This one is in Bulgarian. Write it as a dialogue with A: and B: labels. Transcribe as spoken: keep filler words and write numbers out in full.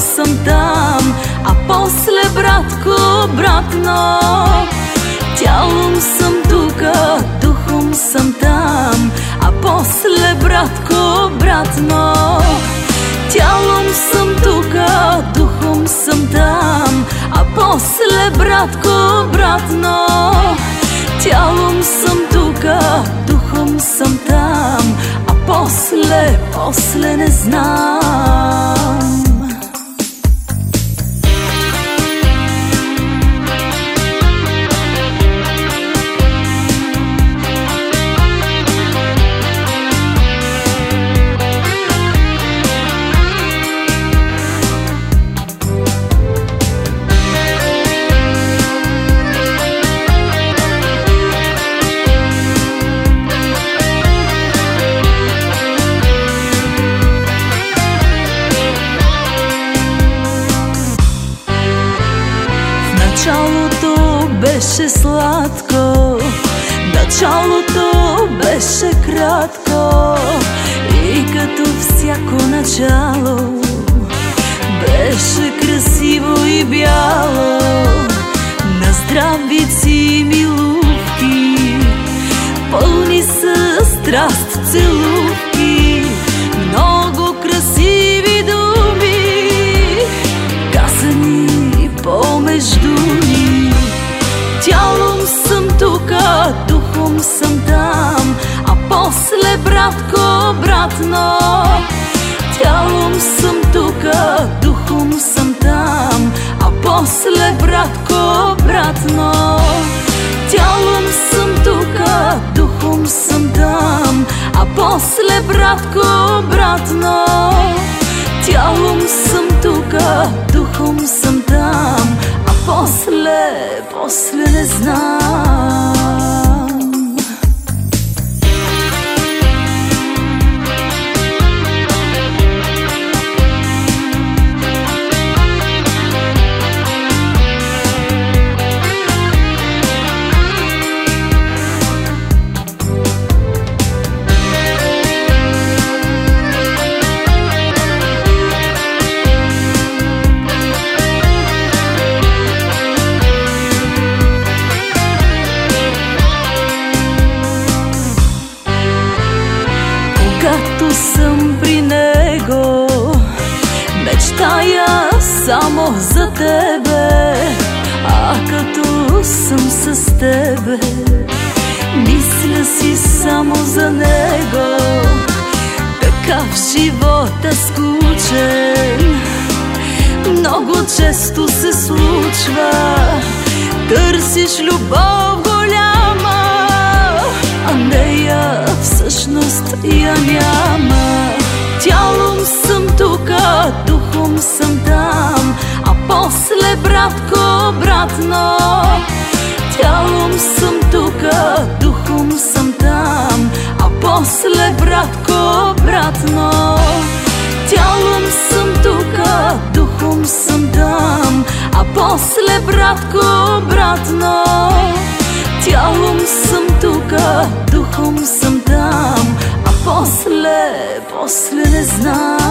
A: съм там, а после, братко, обратно. Тялом съм тука, духом съм там, а после, братко, обратно. Тялом съм тука, духом съм там, а после, братко, обратно. Тялом съм тука, духом съм там, а после, после не знам.
B: Началото беше сладко, началото беше кратко и като всяко начало беше красиво и бяло. На здравици и милувки, пълни със страст целувки, много красиви думи, казани помежду ни. Тялом съм тука, духом съм там, а после, братко, обратно. Тялом съм тука, духом съм там, а после, братко, обратно. Тялом съм тука, духом съм там, а после, братко, обратно. Тялом съм тука, духом съм там, а после, после не знам. Когато съм при него, мечтая само за тебе, а като съм с тебе, мисля си само за него. Така в живота скучен, много често се случва. Търсиш любов голяма, а нея всъщност я няма. Тялом съм тука, духом съм там, а после, братко, обратно. Тялом съм тука, духом съм там, а после, братко, обратно. Тялом съм тука, духом съм там, а после, братко, обратно. Тялом съм тука, духом съм там, а после, после не знам.